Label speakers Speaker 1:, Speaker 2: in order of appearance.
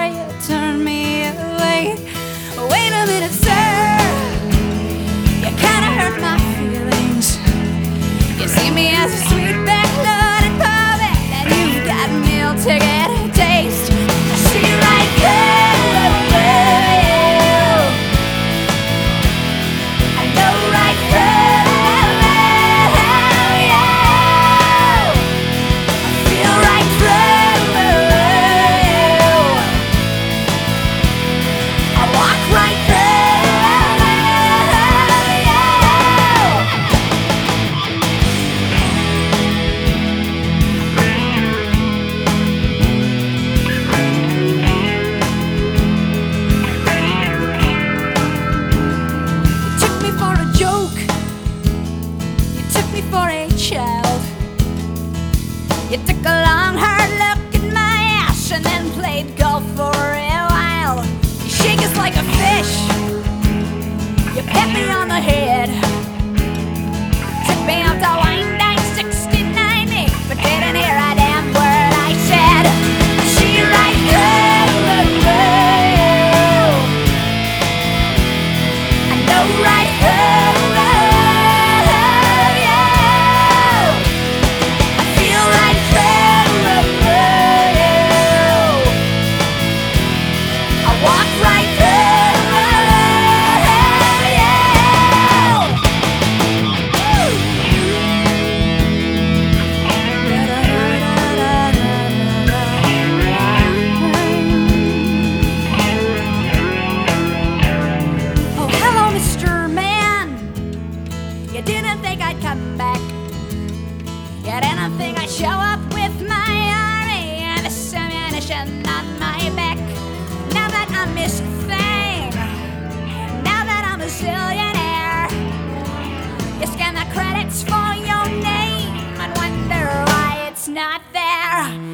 Speaker 1: you turn me away. Wait a minute, sir, you kinda hurt my feelings. You see me as a sweet backloaded puppet, and you've got meal ticket taste. I see right through you. I know right through you. I feel right through you. I walk right through you. You took me for a joke. You took me for a child. You took a long hard look at my ass and then played golf for a while. You shake us like a fish. You pat me on the head. Took me up to wine dine 69 me, but didn't hear a damn word I said. I see right through you. I know right through you. I feel right through you. I walk right through you. Oh, hello, Mr. Man. You didn't think I'd come back. You didn't think I'd show up with my army and this ammunition on my back. Now that I'm Miss Thing, now that I'm a zillionaire, you scan the credits for your name and wonder why it's not there.